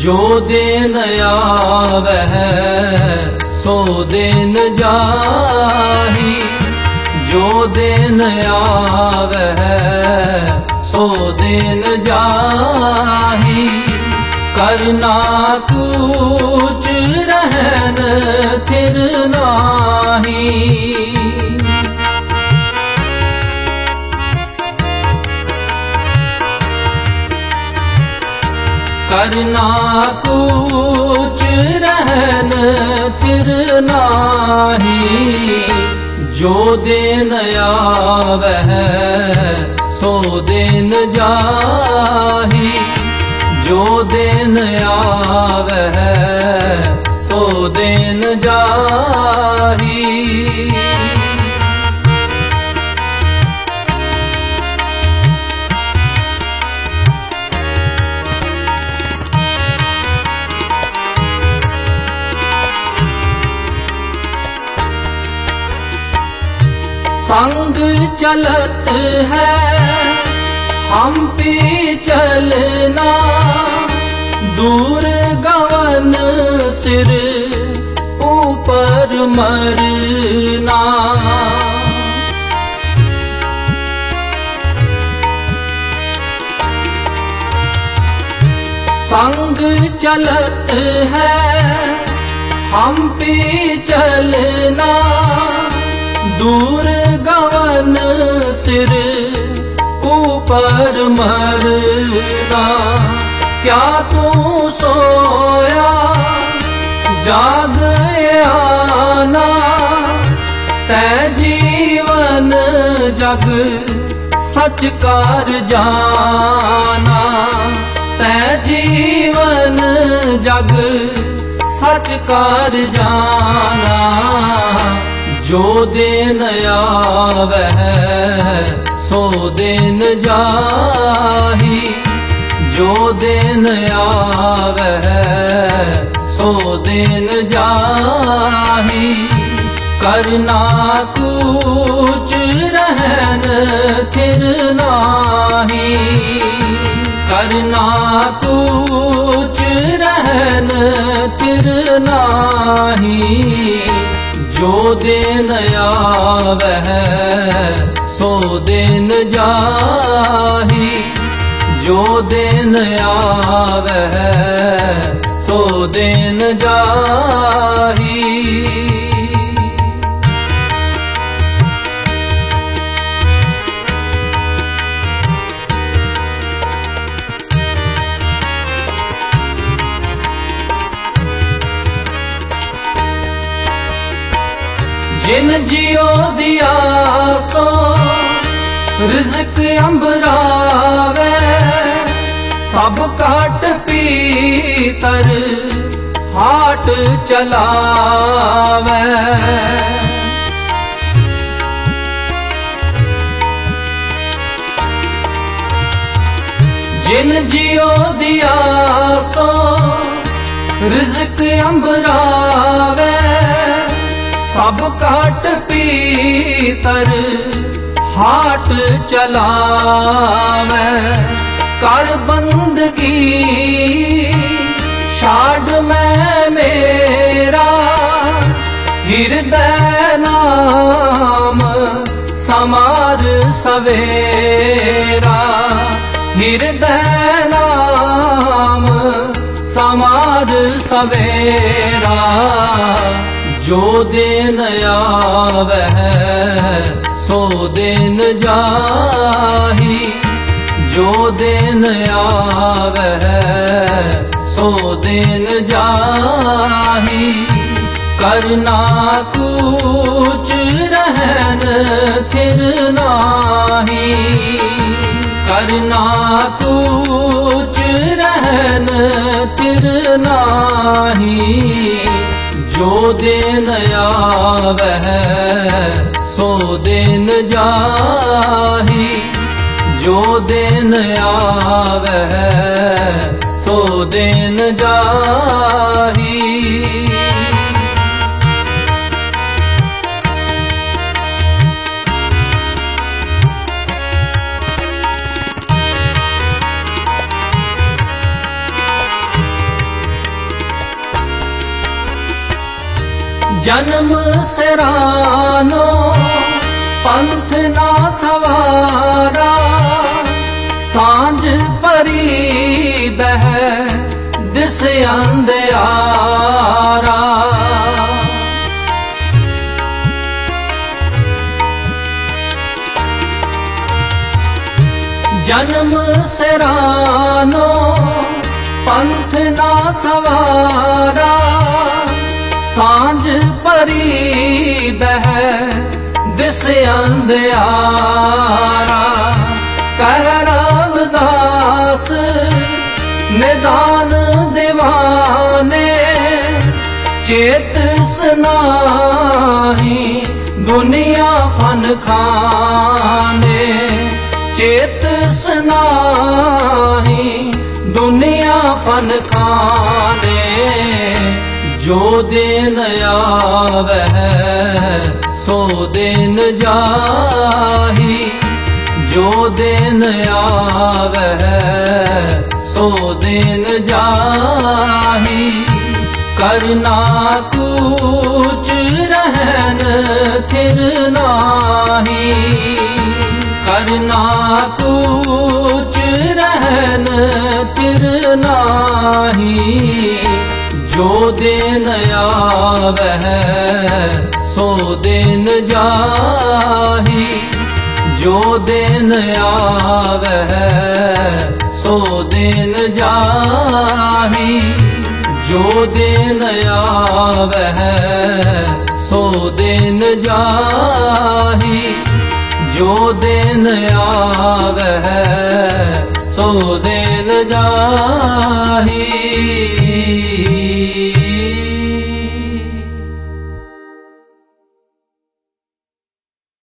जो दिन आवह सो दिन जाही, जो दिन आवह सो दिन जाही। करना कुछ रहन थिर नाही, करना कुछ रहन थिर नाही। जो दिन आवह सो दिन जाही, जो दिन आवह सो दिन जाही। संग चलत है हम भी चलना, दूर गवन सिर ऊपर मरना। संग चलत है हम भी चलना, दूर गवन सिर ऊपर मरना। क्या तू सोया जाग आना, तै जीवन जग सच कार जाना। तै जीवन जग सच कार जाना। जो दिन आवह सो दिन जाही, जो दिन आवह सो दिन जाही। करना कुछ रहन थिर नाही, करना कुछ रहन थिर नाही। जो दिन आवह सो दिन जाही, जो दिन आवह सो दिन जाही। जिन जियो दिया सो रिज़्क़ अंबरावे, सब काट पीतर हाट चलावे। जिन जियो दिया सो रिज़्क़ अंबरावे, सब काट पीतर हाट चलावे। कर बंदगी छाड़ मैं मेरा, हृदय नाम समार सवेरा। हृदय नाम समार सवेरा। जो दिन आवह सो दिन जाही, जो दिन आवह सो दिन जाही। करना कुछ रहन थिर नाही, करना कुछ रहन थिर नाही। जो दिन आवह सो दिन जाही, जो दिन आवह सो दिन जाही। जन्म सिरानो पंथ ना सवारा, सांझ परी दह दिस अंधियारा। जन्म सिरानो पंथ ना सवारा, सांझ परी दह दिस अंधियारा। कह रविदास निदान दीवाने, चेत सनाही दुनिया फन खाने। चेत सनाही दुनिया फन खाने, जो दिन आवह सो दिन जाही। जो दिन आवह सो दिन जाही। करना कूच रहन थिर नाही, करना कूच रहन थिर नाही। जो दिन आवह सो दिन जाही। जो दिन आवह सो दिन जाही। जो दिन आवह सो दिन जाही। जो दिन आवह सो दिन जाही।